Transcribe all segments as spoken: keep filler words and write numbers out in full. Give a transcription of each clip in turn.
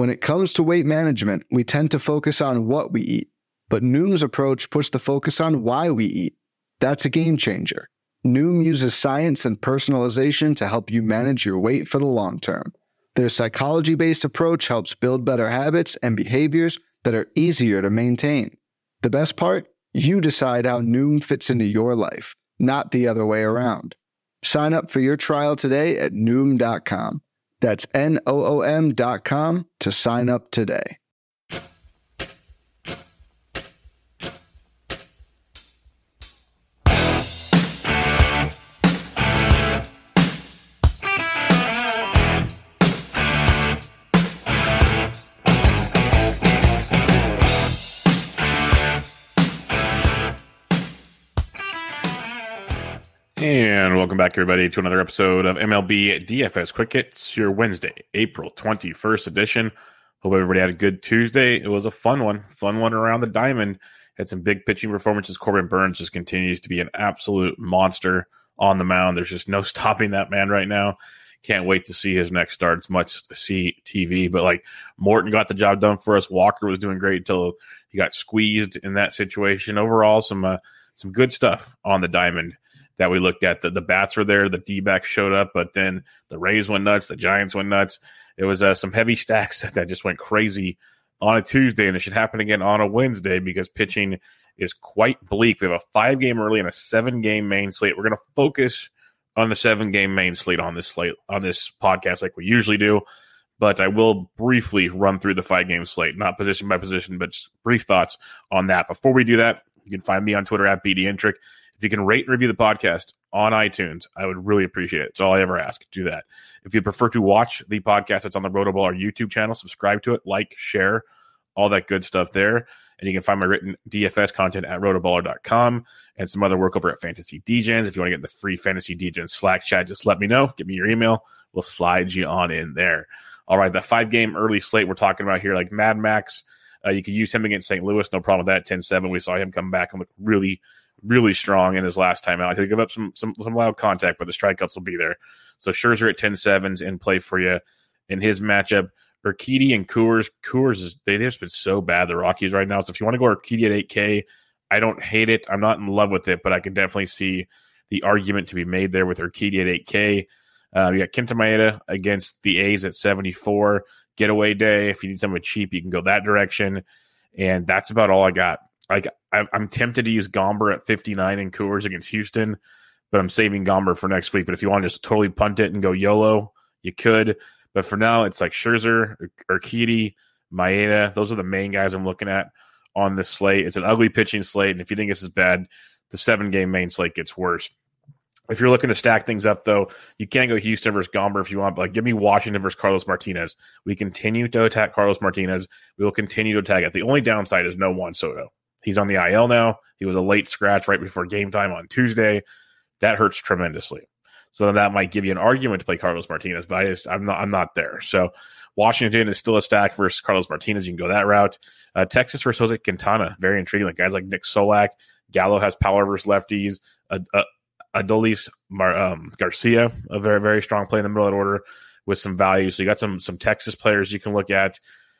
When it comes to weight management, we tend to focus on what we eat, but Noom's approach puts the focus on why we eat. That's a game changer. Noom uses science and personalization to help you manage your weight for the long term. Their psychology-based approach helps build better habits and behaviors that are easier to maintain. The best part? You decide how Noom fits into your life, not the other way around. Sign up for your trial today at Noom dot com. That's N O O M dot com to sign up today. And welcome back, everybody, to another episode of M L B D F S Quick Hits, your Wednesday, April twenty-first edition. Hope everybody had a good Tuesday. It was a fun one, fun one around the diamond. Had some big pitching performances. Corbin Burns just continues to be an absolute monster on the mound. There's just no stopping that man right now. Can't wait to see his next start. It's much to see T V, but like Morton got the job done for us. Walker was doing great until he got squeezed in that situation. Overall, some uh, some good stuff on the diamond that we looked at. The, the bats were there, the D-backs showed up, but then the Rays went nuts, the Giants went nuts. It was uh, some heavy stacks that, that just went crazy on a Tuesday, and it should happen again on a Wednesday because pitching is quite bleak. We have a five-game early and a seven-game main slate. We're going to focus on the seven-game main slate on this slate on this podcast like we usually do, but I will briefly run through the five-game slate, not position by position, but just brief thoughts on that. Before we do that, you can find me on Twitter at B D Intric. If you can rate and review the podcast on iTunes, I would really appreciate it. It's all I ever ask. Do that. If you prefer to watch the podcast that's on the Rotoballer YouTube channel, subscribe to it, like, share, all that good stuff there. And you can find my written D F S content at rotoballer dot com and some other work over at Fantasy D Gens. If you want to get in the free Fantasy D Gens Slack chat, just let me know. Give me your email. We'll slide you on in there. All right, the five-game early slate we're talking about here, like Mad Max, uh, you could use him against Saint Louis. No problem with that. ten seven. We saw him come back and look really really strong in his last time out. He'll give up some some, some loud contact, but the strikeouts will be there. So Scherzer at ten sevens in play for you in his matchup. Urquidy and Coors. Coors, is, they've just been so bad, the Rockies right now. So if you want to go Urquidy at eight K, I don't hate it. I'm not in love with it, but I can definitely see the argument to be made there with Urquidy at eight K. Uh, you got Kenta Maeda against the A's at seventy-four. Getaway day. If you need someone cheap, you can go that direction. And that's about all I got. Like I'm tempted to use Gomber at fifty-nine in Coors against Houston, but I'm saving Gomber for next week. But if you want to just totally punt it and go YOLO, you could. But for now, it's like Scherzer, Urquidy, Maeda. Those are the main guys I'm looking at on this slate. It's an ugly pitching slate, and if you think this is bad, the seven-game main slate gets worse. If you're looking to stack things up, though, you can't go Houston versus Gomber if you want. But like, give me Washington versus Carlos Martinez. We continue to attack Carlos Martinez. We will continue to attack it. The only downside is no Juan Soto. He's on the I L now. He was a late scratch right before game time on Tuesday. That hurts tremendously. So that might give you an argument to play Carlos Martinez, but I just, I'm not I'm not there. So Washington is still a stack versus Carlos Martinez. You can go that route. Uh, Texas versus Jose Quintana, very intriguing. Like guys like Nick Solak. Gallo has power versus lefties. Uh, uh, Adolis Mar- um, Garcia, a very, very strong play in the middle of that order with some value. So you got some some Texas players you can look at.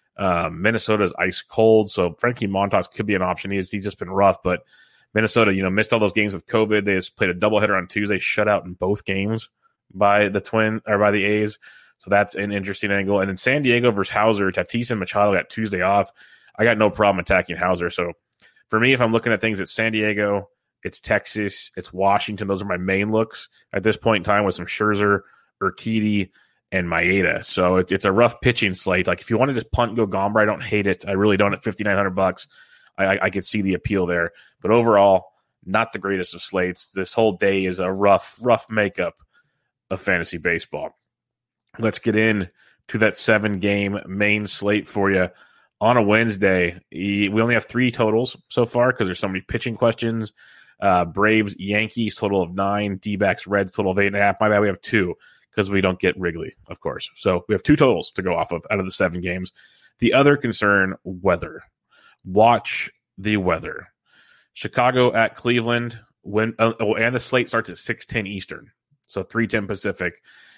Um, Minnesota's ice cold, so Frankie Montas could be an option. He's he's just been rough, but Minnesota, you know, missed all those games with COVID. They just played a doubleheader on Tuesday, shut out in both games by the Twin or by the A's. So that's an interesting angle. And then San Diego versus Hauser, Tatis and Machado got Tuesday off. I got no problem attacking Hauser. So for me, if I'm looking at things, it's San Diego, it's Texas, it's Washington. Those are my main looks at this point in time with some Scherzer, Urquidy, and Maeda. So it's it's a rough pitching slate. Like if you want to just punt and go Gomber, I don't hate it. I really don't at fifty-nine hundred bucks. I, I, I could see the appeal there. But overall, not the greatest of slates. This whole day is a rough, rough makeup of fantasy baseball. Let's get in to that seven-game main slate for you on a Wednesday. We only have three totals so far because there's so many pitching questions. Uh, Braves, Yankees, total of nine. D-backs, Reds, total of eight and a half. My bad, we have two because we don't get Wrigley, of course. So we have two totals to go off of out of the seven games. The other concern, weather. Watch the weather. Chicago at Cleveland. When uh, oh, and the slate starts at six ten Eastern, so three ten Pacific.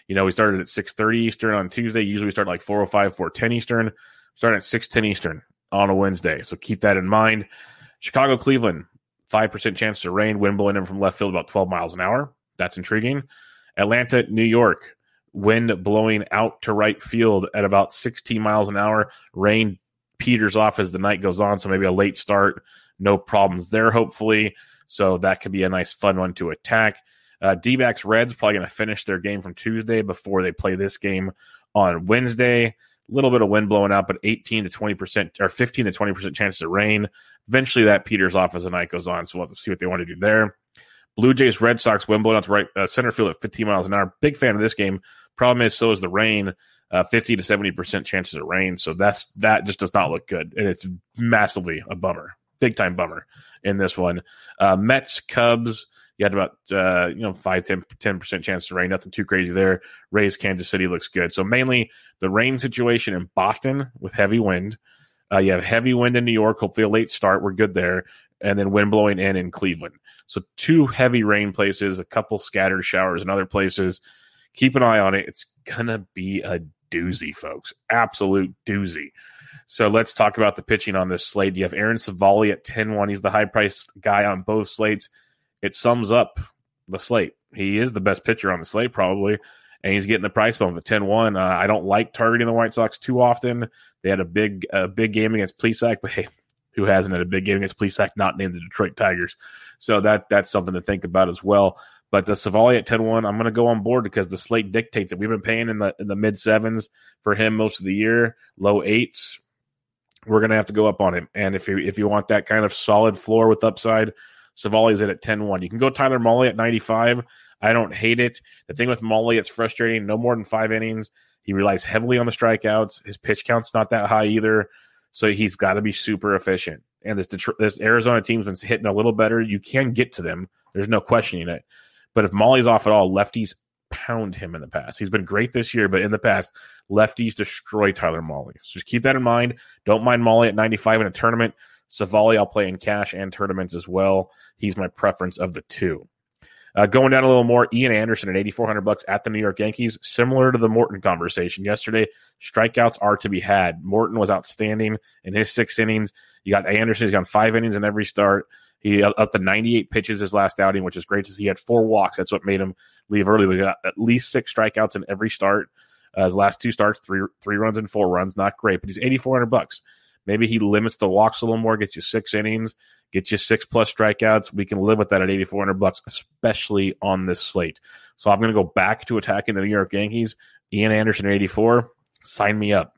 You know, we started at six thirty Eastern on Tuesday. Usually we start like four oh five, four ten Eastern. Starting at six ten Eastern on a Wednesday. So keep that in mind. Chicago, Cleveland, five percent chance of rain. Wind blowing in from left field about twelve miles an hour. That's intriguing. Atlanta, New York, wind blowing out to right field at about sixteen miles an hour. Rain peters off as the night goes on, so maybe a late start. No problems there, hopefully. So that could be a nice, fun one to attack. Uh, D-backs Reds probably going to finish their game from Tuesday before they play this game on Wednesday. A little bit of wind blowing out, but eighteen to twenty percent or fifteen to twenty percent chances of rain. Eventually that peters off as the night goes on, so we'll have to see what they want to do there. Blue Jays, Red Sox, wind blowing out to right uh, center field at fifteen miles an hour. Big fan of this game. Problem is, so is the rain. Uh, fifty to seventy percent chances of rain. So that's that just does not look good. And it's massively a bummer. Big time bummer in this one. Uh, Mets, Cubs, you had about uh, you know five, ten percent chance of rain. Nothing too crazy there. Rays, Kansas City looks good. So mainly the rain situation in Boston with heavy wind. Uh, you have heavy wind in New York, hopefully a late start. We're good there. And then wind blowing in in Cleveland. So two heavy rain places, a couple scattered showers in other places. Keep an eye on it. It's going to be a doozy, folks. Absolute doozy. So let's talk about the pitching on this slate. You have Aaron Savali at ten one. He's the high-priced guy on both slates. It sums up the slate. He is the best pitcher on the slate probably, and he's getting the price bump at ten one. Uh, I don't like targeting the White Sox too often. They had a big a big game against Plesac, but hey, who hasn't had a big game against Plesac, not named the Detroit Tigers? So that that's something to think about as well. But the Savali at ten one, I'm going to go on board because the slate dictates it. We've been paying in the in the mid sevens for him most of the year, low eights. We're going to have to go up on him. And if you if you want that kind of solid floor with upside, Savali's in at ten one. You can go Tyler Mahle at ninety-five. I don't hate it. The thing with Mahle, it's frustrating. No more than five innings. He relies heavily on the strikeouts. His pitch count's not that high either. So he's got to be super efficient. And this Detroit, this Arizona team's been hitting a little better. You can get to them. There's no questioning it. But if Mahle's off at all, lefties pound him in the past. He's been great this year, but in the past, lefties destroy Tyler Mahle. So just keep that in mind. Don't mind Mahle at ninety-five in a tournament. Savali I'll play in cash and tournaments as well. He's my preference of the two. Uh, going down a little more, Ian Anderson at eighty-four hundred bucks at the New York Yankees. Similar to the Morton conversation yesterday, strikeouts are to be had. Morton was outstanding in his six innings. You got Anderson. He's gone five innings in every start. He up to ninety-eight pitches his last outing, which is great to see. He had four walks. That's what made him leave early. We got at least six strikeouts in every start. Uh, his last two starts, three three runs and four runs. Not great, but he's eighty-four hundred bucks. Maybe he limits the walks a little more, gets you six innings, gets you six plus strikeouts. We can live with that at eighty-four hundred bucks, especially on this slate. So I'm going to go back to attacking the New York Yankees. Ian Anderson at eighty-four. Sign me up.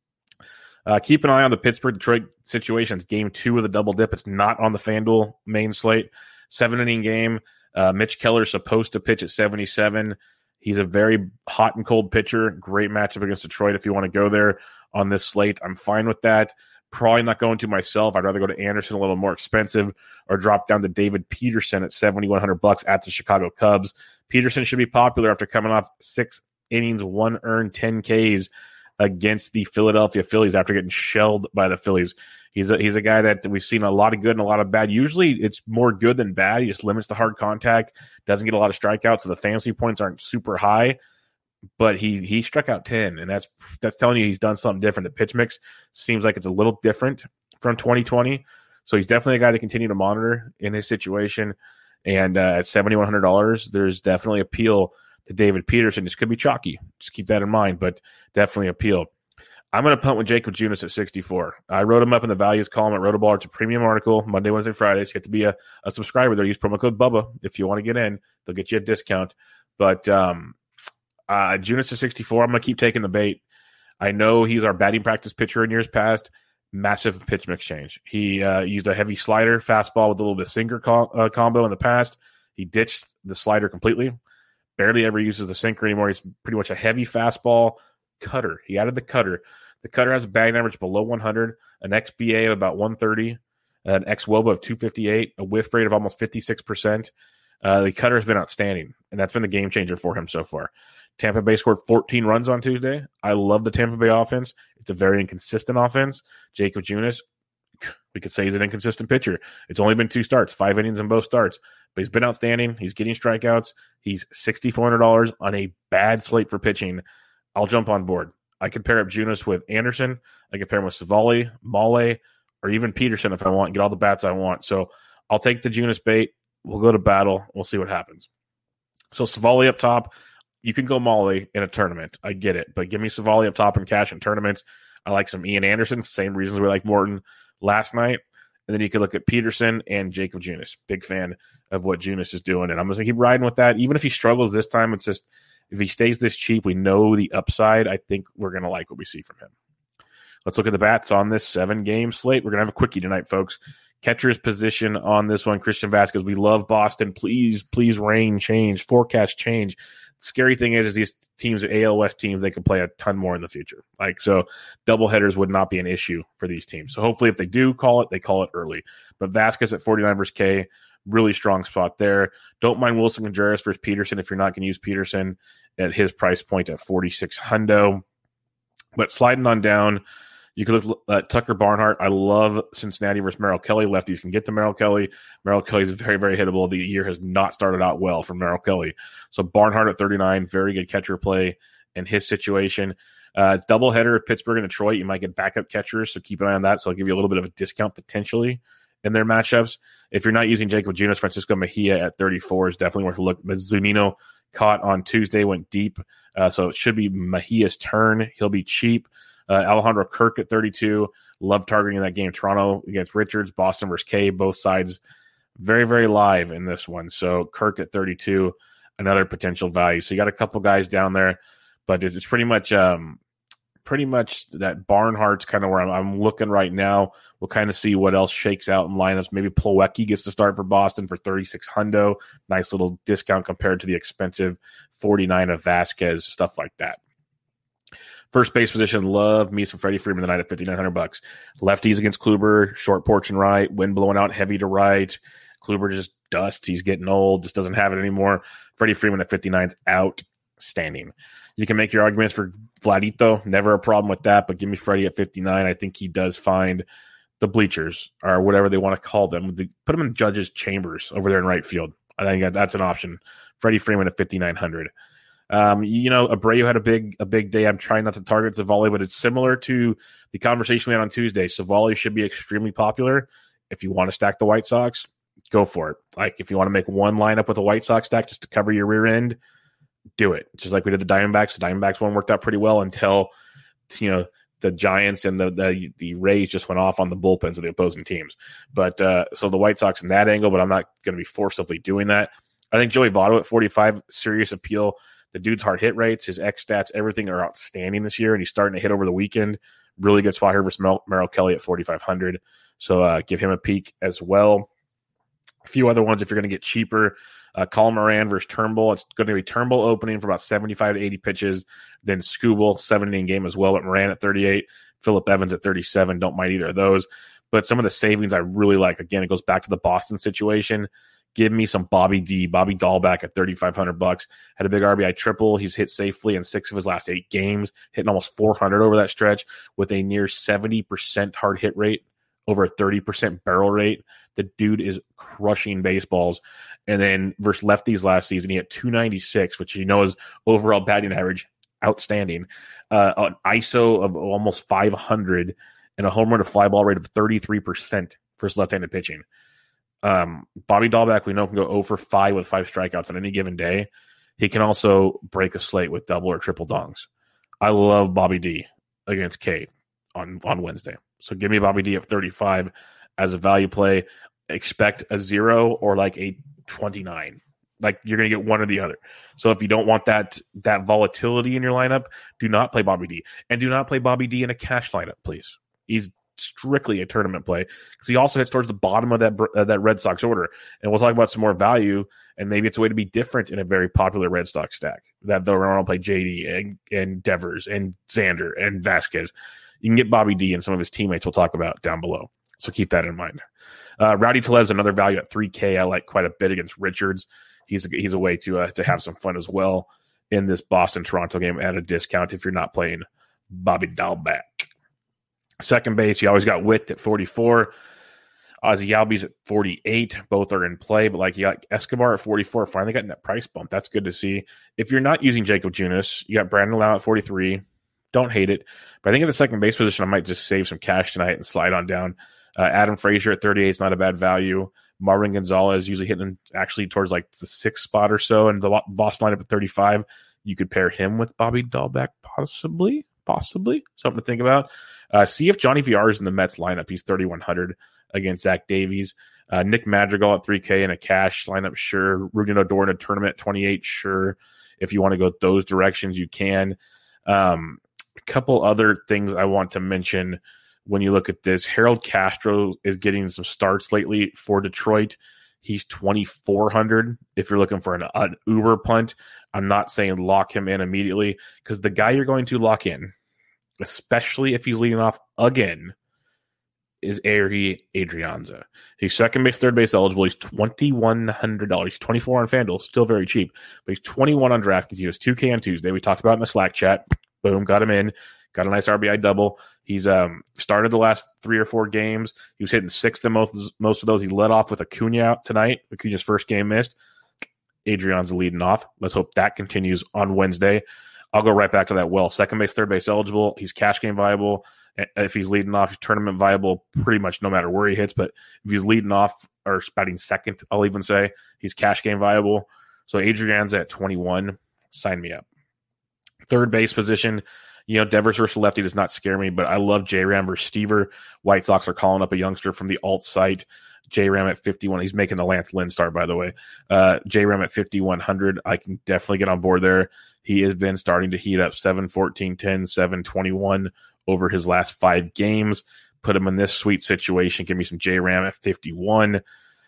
Uh, keep an eye on the Pittsburgh-Detroit situation. It's game two of the double dip. It's not on the FanDuel main slate. Seven-inning game. Uh, Mitch Keller's supposed to pitch at seventy-seven. He's a very hot and cold pitcher. Great matchup against Detroit if you want to go there on this slate. I'm fine with that. Probably not going to myself. I'd rather go to Anderson, a little more expensive, or drop down to David Peterson at seventy-one hundred bucks at the Chicago Cubs. Peterson should be popular after coming off six innings, one earned, ten Ks against the Philadelphia Phillies after getting shelled by the Phillies. He's a, he's a guy that we've seen a lot of good and a lot of bad. Usually it's more good than bad. He just limits the hard contact, doesn't get a lot of strikeouts, so the fantasy points aren't super high. But he he struck out ten, and that's that's telling you he's done something different. The pitch mix seems like it's a little different from twenty twenty. So he's definitely a guy to continue to monitor in his situation. And uh, at seventy-one hundred dollars, there's definitely appeal to David Peterson. This could be chalky. Just keep that in mind, but definitely appeal. I'm going to punt with Jacob Junis at sixty-four. I wrote him up in the values column at Rotoballer. It's a premium article, Monday, Wednesday, Fridays. You have to be a, a subscriber there. Use promo code Bubba if you want to get in. They'll get you a discount. But um, uh, Junis at sixty-four, I'm going to keep taking the bait. I know he's our batting practice pitcher in years past. Massive pitch mix change. He uh, used a heavy slider, fastball with a little bit of sinker co- uh, combo in the past. He ditched the slider completely. Barely ever uses the sinker anymore. He's pretty much a heavy fastball cutter. He added the cutter. The cutter has a batting average below one hundred, an X B A of about one thirty, an X W O B A of two fifty-eight, a whiff rate of almost fifty-six percent. Uh, the cutter has been outstanding, and that's been the game changer for him so far. Tampa Bay scored fourteen runs on Tuesday. I love the Tampa Bay offense. It's a very inconsistent offense. Jacob Junis, we could say he's an inconsistent pitcher. It's only been two starts, five innings in both starts, but he's been outstanding. He's getting strikeouts. He's six thousand four hundred dollars on a bad slate for pitching. I'll jump on board. I could pair up Junis with Anderson. I could pair him with Savali, Male, or even Peterson if I want, get all the bats I want. So I'll take the Junis bait. We'll go to battle. We'll see what happens. So Savali up top. You can go Male in a tournament. I get it. But give me Savali up top and cash in tournaments. I like some Ian Anderson, same reasons we like Morton last night. And then you could look at Peterson and Jacob Junis. Big fan of what Junis is doing. And I'm going to keep riding with that. Even if he struggles this time, it's just if he stays this cheap, we know the upside. I think we're going to like what we see from him. Let's look at the bats on this seven-game slate. We're going to have a quickie tonight, folks. Catcher's position on this one, Christian Vasquez. We love Boston. Please, please rain change, forecast change. Scary thing is, is these teams are A L West teams. They can play a ton more in the future. Like, so double headers would not be an issue for these teams. So hopefully if they do call it, they call it early. But Vasquez at forty-nine versus K, really strong spot there. Don't mind Wilson Contreras versus Peterson if you're not going to use Peterson at his price point at forty-six hundo. But sliding on down, you could look at Tucker Barnhart. I love Cincinnati versus Merrill Kelly. Lefties can get to Merrill Kelly. Merrill Kelly is very, very hittable. The year has not started out well for Merrill Kelly. So Barnhart at thirty-nine, very good catcher play in his situation. Uh, doubleheader, Pittsburgh and Detroit. You might get backup catchers, so keep an eye on that. So I'll give you a little bit of a discount potentially in their matchups. If you're not using Jacob Junis, Francisco Mejia at thirty-four is definitely worth a look. But Zunino caught on Tuesday, went deep. Uh, so it should be Mejia's turn. He'll be cheap. Uh, Alejandro Kirk at thirty-two. Love targeting that game. Toronto against Richards, Boston versus K. Both sides very, very live in this one. So Kirk at thirty-two, another potential value. So you got a couple guys down there, but it's pretty much um, pretty much that Barnhart's kind of where I'm, I'm looking right now. We'll kind of see what else shakes out in lineups. Maybe Plawecki gets to start for Boston for thirty-six hundo. Nice little discount compared to the expensive forty-nine of Vasquez, stuff like that. First base position, love me some Freddie Freeman tonight at fifty-nine hundred bucks. Lefties against Kluber, short porch and right, wind blowing out heavy to right. Kluber just dust. He's getting old, just doesn't have it anymore. Freddie Freeman at fifty-nine is outstanding. You can make your arguments for Vladito, never a problem with that, but give me Freddie at fifty-nine. I think he does find the bleachers or whatever they want to call them. Put him in Judge's chambers over there in right field. I think that's an option. Freddie Freeman at fifty-nine hundred. Um, you know, Abreu had a big a big day. I'm trying not to target Savali, but it's similar to the conversation we had on Tuesday. Savali should be extremely popular. If you want to stack the White Sox, go for it. Like, if you want to make one lineup with a White Sox stack just to cover your rear end, do it. Just like we did the Diamondbacks. The Diamondbacks one worked out pretty well until, you know, the Giants and the the, the Rays just went off on the bullpens of the opposing teams. But uh, so the White Sox in that angle, but I'm not going to be forcibly doing that. I think Joey Votto at forty-five, serious appeal. The dude's hard hit rates, his X stats, everything are outstanding this year, and he's starting to hit over the weekend. Really good spot here versus Mer- Merrill Kelly at forty-five hundred. So uh, give him a peek as well. A few other ones if you're going to get cheaper. Uh, Colin Moran versus Turnbull. It's going to be Turnbull opening for about seventy-five to eighty pitches. Then Skubal, seven inning game as well, but Moran at thirty-eight. Phillip Evans at thirty-seven. Don't mind either of those. But some of the savings I really like. Again, it goes back to the Boston situation. Give me some Bobby D. Bobby Dahlback at thirty-five hundred bucks. Had a big R B I triple. He's hit safely in six of his last eight games, hitting almost four hundred over that stretch with a near seventy percent hard hit rate, over a thirty percent barrel rate. The dude is crushing baseballs. And then versus lefties last season, he had two ninety-six, which you know is overall batting average outstanding. Uh, an I S O of almost five hundred and a home run to fly ball rate of thirty-three percent for his left-handed pitching. Um, Bobby Dahlback, we know, can go oh for five with five strikeouts on any given day. He can also break a slate with double or triple dongs. I love Bobby D against K on, on Wednesday. So give me Bobby D at thirty-five as a value play. Expect a zero or like a twenty-nine. Like, you're going to get one or the other. So if you don't want that that volatility in your lineup, do not play Bobby D. And do not play Bobby D in a cash lineup, please. He's strictly a tournament play because he also hits towards the bottom of that uh, that Red Sox order. And we'll talk about some more value, and maybe it's a way to be different in a very popular Red Sox stack that they'll run on play J D and, and Devers and Xander and Vasquez. You can get Bobby D and some of his teammates we'll talk about down below. So keep that in mind. Uh, Rowdy Tellez, another value at three K. I like quite a bit against Richards. He's a, he's a way to uh, to have some fun as well in this Boston-Toronto game at a discount if you're not playing Bobby Dahlback. Second base, you always got Witt at forty-four. Ozzy Albies at forty-eight. Both are in play, but like you got Escobar at forty-four. Finally getting that price bump. That's good to see. If you're not using Jacob Junis, you got Brandon Lau at forty-three. Don't hate it. But I think at the second base position, I might just save some cash tonight and slide on down. Uh, Adam Frazier at thirty-eight is not a bad value. Marvin Gonzalez usually hitting actually towards like the sixth spot or so, and the Boston lineup at thirty-five. You could pair him with Bobby Dahlbeck, possibly, possibly something to think about. Uh, see if Johnny V R is in the Mets lineup. He's thirty-one hundred against Zach Davies. Uh, Nick Madrigal at three K in a cash lineup, sure. Ruben Odor in a tournament at twenty-eight, sure. If you want to go those directions, you can. Um, a couple other things I want to mention when you look at this. Harold Castro is getting some starts lately for Detroit. He's twenty-four hundred. If you're looking for an, an Uber punt, I'm not saying lock him in immediately, because the guy you're going to lock in, especially if he's leading off again, is Ehire Adrianza. He's second base, third base eligible. He's twenty-one hundred dollars. He's twenty-four on FanDuel, still very cheap, but he's twenty-one on DraftKings. He was two K on Tuesday. We talked about it in the Slack chat. Boom, got him in. Got a nice R B I double. He's um, started the last three or four games. He was hitting sixth in most, most of those. He led off with Acuna out tonight. Acuna's first game missed. Adrianza leading off. Let's hope that continues on Wednesday. I'll go right back to that well. Second base, third base eligible. He's cash game viable. If he's leading off, he's tournament viable pretty much no matter where he hits. But if he's leading off or batting second, I'll even say he's cash game viable. So Adrianza at twenty-one, sign me up. Third base position, you know, Devers versus lefty does not scare me, but I love J-Ram versus Stever. White Sox are calling up a youngster from the alt site. J-Ram at fifty-one. He's making the Lance Lynn start, by the way. Uh, J-Ram at fifty-one hundred. I can definitely get on board there. He has been starting to heat up seven, fourteen, ten, seven, twenty-one over his last five games. Put him in this sweet situation. Give me some J-Ram at fifty-one.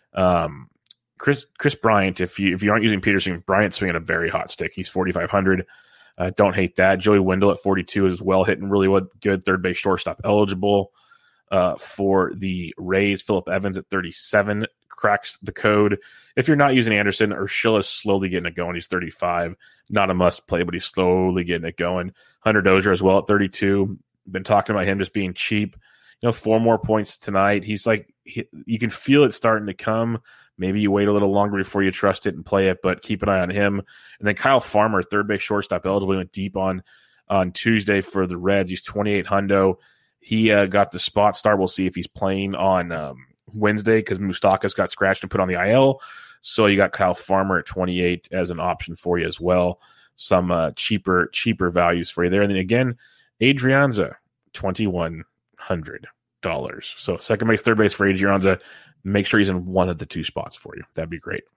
Um, Chris Chris Bryant, if you if you aren't using Peterson, Bryant's swinging a very hot stick. He's forty-five hundred. Uh, don't hate that. Joey Wendell at forty-two as well, hitting really good. Third base shortstop eligible uh, for the Rays. Phillip Evans at thirty-seven cracks the code. If you're not using Anderson, Urshela is slowly getting it going. He's thirty-five. Not a must play, but he's slowly getting it going. Hunter Dozier as well at thirty-two. Been talking about him just being cheap. You know, four more points tonight. He's like, he, you can feel it starting to come. Maybe you wait a little longer before you trust it and play it, but keep an eye on him. And then Kyle Farmer, third base shortstop eligible, went deep on on Tuesday for the Reds. He's twenty-eight hundo. He uh, got the spot start. We'll see if he's playing on um, Wednesday, because Moustakas got scratched and put on the I L. So you got Kyle Farmer at twenty-eight as an option for you as well. Some uh, cheaper cheaper values for you there. And then again, Adrianza, twenty-one hundred dollars. So second base, third base for Adrianza. Make sure he's in one of the two spots for you. That'd be great.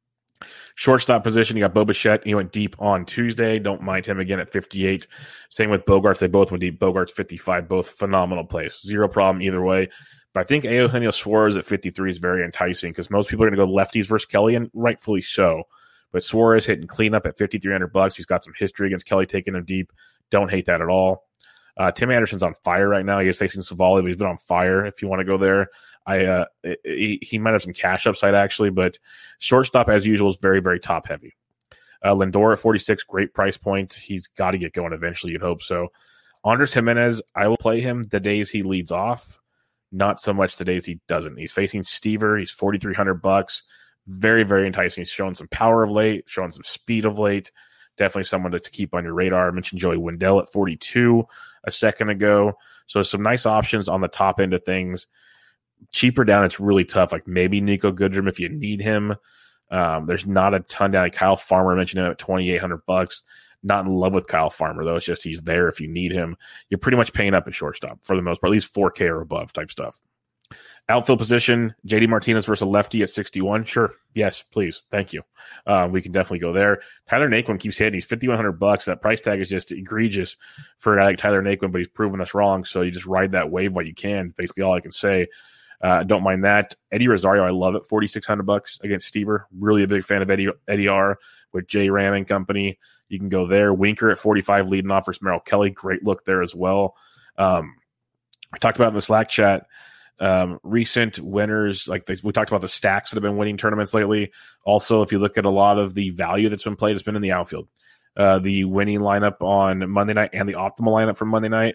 Shortstop position, you got Bo Bichette. He went deep on Tuesday. Don't mind him again at fifty-eight. Same with Bogarts. They both went deep. Bogarts fifty-five. Both phenomenal plays. Zero problem either way. But I think Eugenio Suarez at fifty-three is very enticing, because most people are going to go lefties versus Kelly, and rightfully so. But Suarez hitting cleanup at fifty-three hundred bucks. He's got some history against Kelly taking him deep. Don't hate that at all. Uh, Tim Anderson's on fire right now. He is facing Savali, but he's been on fire if you want to go there. I uh, he, he might have some cash upside, actually, but shortstop, as usual, is very, very top-heavy. Uh, Lindor at forty-six, great price point. He's got to get going eventually, you'd hope so. Andres Jimenez, I will play him the days he leads off, not so much the days he doesn't. He's facing Stever. He's forty-three hundred bucks. Very, very enticing. He's showing some power of late, showing some speed of late. Definitely someone to, to keep on your radar. I mentioned Joey Wendell at forty-two a second ago. So some nice options on the top end of things. Cheaper down, it's really tough. Like maybe Nico Goodrum if you need him. Um, there's not a ton down. Like Kyle Farmer, I mentioned him at twenty-eight hundred bucks. Not in love with Kyle Farmer, though. It's just he's there if you need him. You're pretty much paying up at shortstop for the most part, at least four K or above type stuff. Outfield position, J D Martinez versus a lefty at sixty-one. Sure. Yes, please. Thank you. Uh, we can definitely go there. Tyler Naquin keeps hitting. He's fifty-one hundred bucks. That price tag is just egregious for a guy like Tyler Naquin, but he's proven us wrong. So you just ride that wave while you can. Basically all I can say. Uh, don't mind that. Eddie Rosario, I love it. forty-six hundred bucks against Stever. Really a big fan of Eddie, Eddie R with J Ram and company. You can go there. Winker at forty-five leading off versus Merrill Kelly. Great look there as well. Um, we talked about in the Slack chat, um, recent winners. Like they, we talked about the stacks that have been winning tournaments lately. Also, if you look at a lot of the value that's been played, it's been in the outfield. Uh, the winning lineup on Monday night and the optimal lineup from Monday night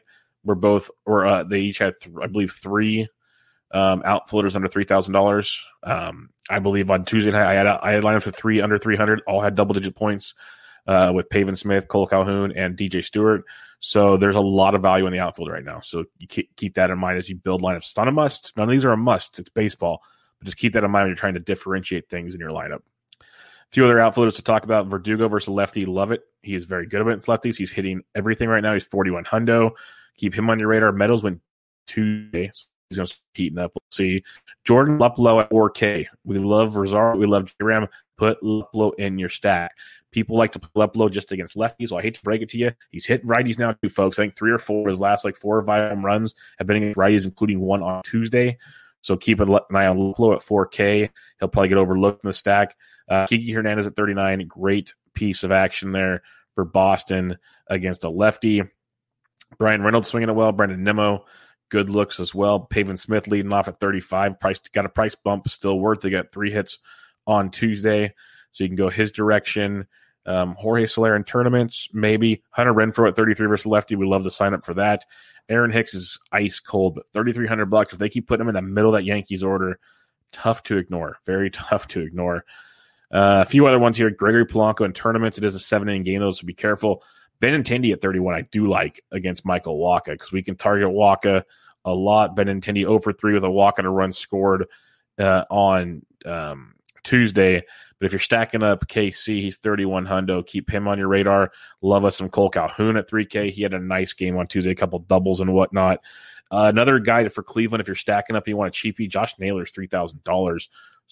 were both, or uh, they each had, th- I believe, three um, outfielders under three thousand dollars. Um, I believe on Tuesday night, I had I had lineups with three under three hundred, all had double digit points uh, with Pavin Smith, Cole Calhoun, and D J Stewart. So there's a lot of value in the outfield right now. So you keep, keep that in mind as you build lineups. It's not a must. None of these are a must. It's baseball. But just keep that in mind when you're trying to differentiate things in your lineup. A few other outfielders to talk about. Verdugo versus lefty. Love it. He is very good against lefties. He's hitting everything right now. He's forty-one hundo. Keep him on your radar. Meadows went Tuesday. So he's going to start heating up. Let's see. Jordan Luplow at four K. We love Rosario. We love J-Ram. Put Luplow in your stack. People like to put Luplow just against lefties. So I hate to break it to you. He's hitting righties now too, folks. I think three or four of his last like four or five home runs have been against righties, including one on Tuesday. So keep an eye on Luplow at four K. He'll probably get overlooked in the stack. Uh, Kiki Hernandez at thirty-nine. Great piece of action there for Boston against a lefty. Brian Reynolds swinging it well. Brandon Nimmo, good looks as well. Pavin Smith leading off at thirty-five. Price got a price bump, still worth it. Got three hits on Tuesday, so you can go his direction. Um, Jorge Soler in tournaments, maybe. Hunter Renfroe at thirty-three versus lefty. We love to sign up for that. Aaron Hicks is ice cold, but thirty-three hundred bucks. If they keep putting him in the middle of that Yankees order, tough to ignore. Very tough to ignore. Uh, a few other ones here. Gregory Polanco in tournaments. It is a seven-inning game, though, so be careful. Benintendi at thirty-one, I do like against Michael Wacha because we can target Wacha a lot. Benintendi oh for three with a walk and a run scored uh, on um, Tuesday. But if you're stacking up K C, he's thirty-one hundo. Keep him on your radar. Love us some Cole Calhoun at three K. He had a nice game on Tuesday, a couple doubles and whatnot. Uh, another guy for Cleveland, if you're stacking up and you want a cheapie, Josh Naylor's three thousand dollars.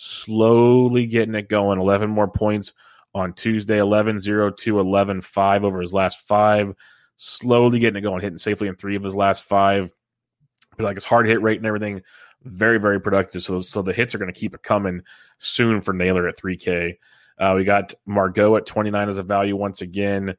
Slowly getting it going. eleven more points on Tuesday. eleven oh two, eleven five over his last five. Slowly getting it going, hitting safely in three of his last five. But like his hard hit rate and everything, very, very productive. So, so the hits are going to keep it coming soon for Naylor at three K. Uh, we got Margot at twenty-nine as a value once again.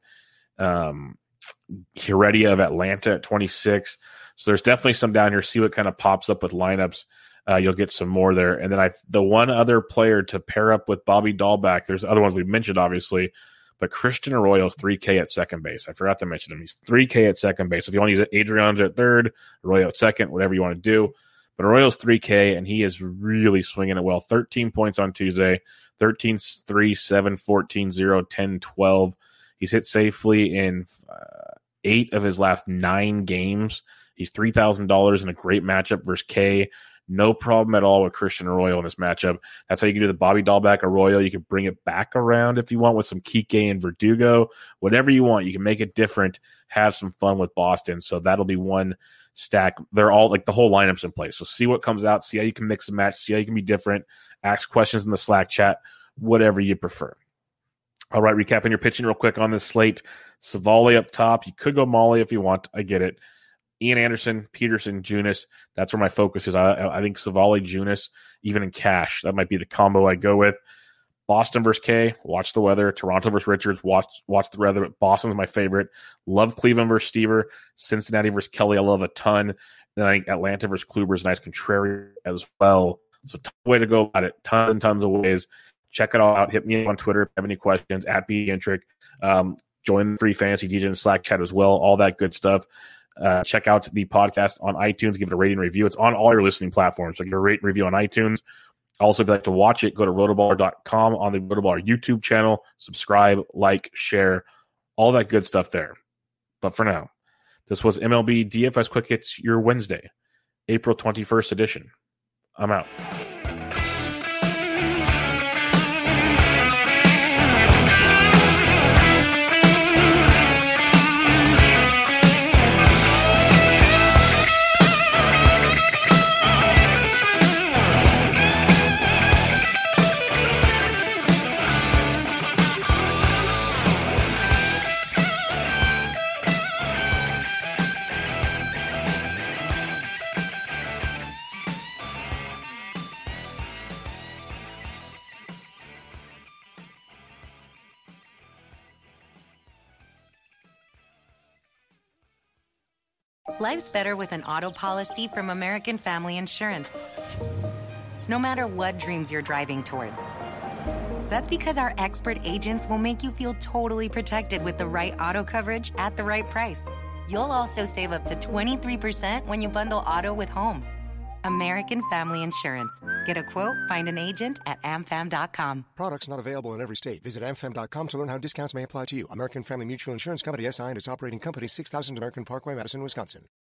Um, Heredia of Atlanta at twenty-six. So there's definitely some down here. See what kind of pops up with lineups. Uh, you'll get some more there. And then I, the one other player to pair up with Bobby Dahlback, there's other ones we've mentioned, obviously, but Christian Arroyo is three K at second base. I forgot to mention him. He's three K at second base. If you want to use Adrian's at third, Arroyo at second, whatever you want to do. But Arroyo's three K, and he is really swinging it well. thirteen points on Tuesday, thirteen, three, seven, fourteen, zero, ten, twelve. He's hit safely in uh, eight of his last nine games. He's three thousand dollars in a great matchup versus K. No problem at all with Christian Arroyo in this matchup. That's how you can do the Bobby Dahlback Arroyo. You can bring it back around if you want with some Kike and Verdugo. Whatever you want. You can make it different. Have some fun with Boston. So that'll be one stack. They're all like the whole lineup's in place. So see what comes out. See how you can mix and match. See how you can be different. Ask questions in the Slack chat. Whatever you prefer. All right, recapping your pitching real quick on this slate. Savali up top. You could go Molly if you want. I get it. Ian Anderson, Peterson, Junis. That's where my focus is. I, I think Savali, Junis, even in cash. That might be the combo I go with. Boston versus K. Watch the weather. Toronto versus Richards. Watch watch the weather. Boston's my favorite. Love Cleveland versus Stever. Cincinnati versus Kelly. I love a ton. Then I think Atlanta versus Kluber is nice. Contrary as well. So tough way to go about it. Tons and tons of ways. Check it all out. Hit me on Twitter if you have any questions. At BDentric. Um, join the free fantasy D J and Slack chat as well. All that good stuff. Uh, check out the podcast on iTunes. Give it a rating and review. It's on all your listening platforms. So give a rate and review on iTunes. Also, if you'd like to watch it, go to rotoballer dot com on the Rotoballer YouTube channel. Subscribe, like, share, all that good stuff there. But for now, this was M L B D F S Quick Hits, your Wednesday, April twenty-first edition. I'm out. Life's better with an auto policy from American Family Insurance. No matter what dreams you're driving towards. That's because our expert agents will make you feel totally protected with the right auto coverage at the right price. You'll also save up to twenty-three percent when you bundle auto with home. American Family Insurance. Get a quote, find an agent at a m fam dot com. Products not available in every state. Visit a m fam dot com to learn how discounts may apply to you. American Family Mutual Insurance Company, S I and its operating company, six thousand American Parkway, Madison, Wisconsin.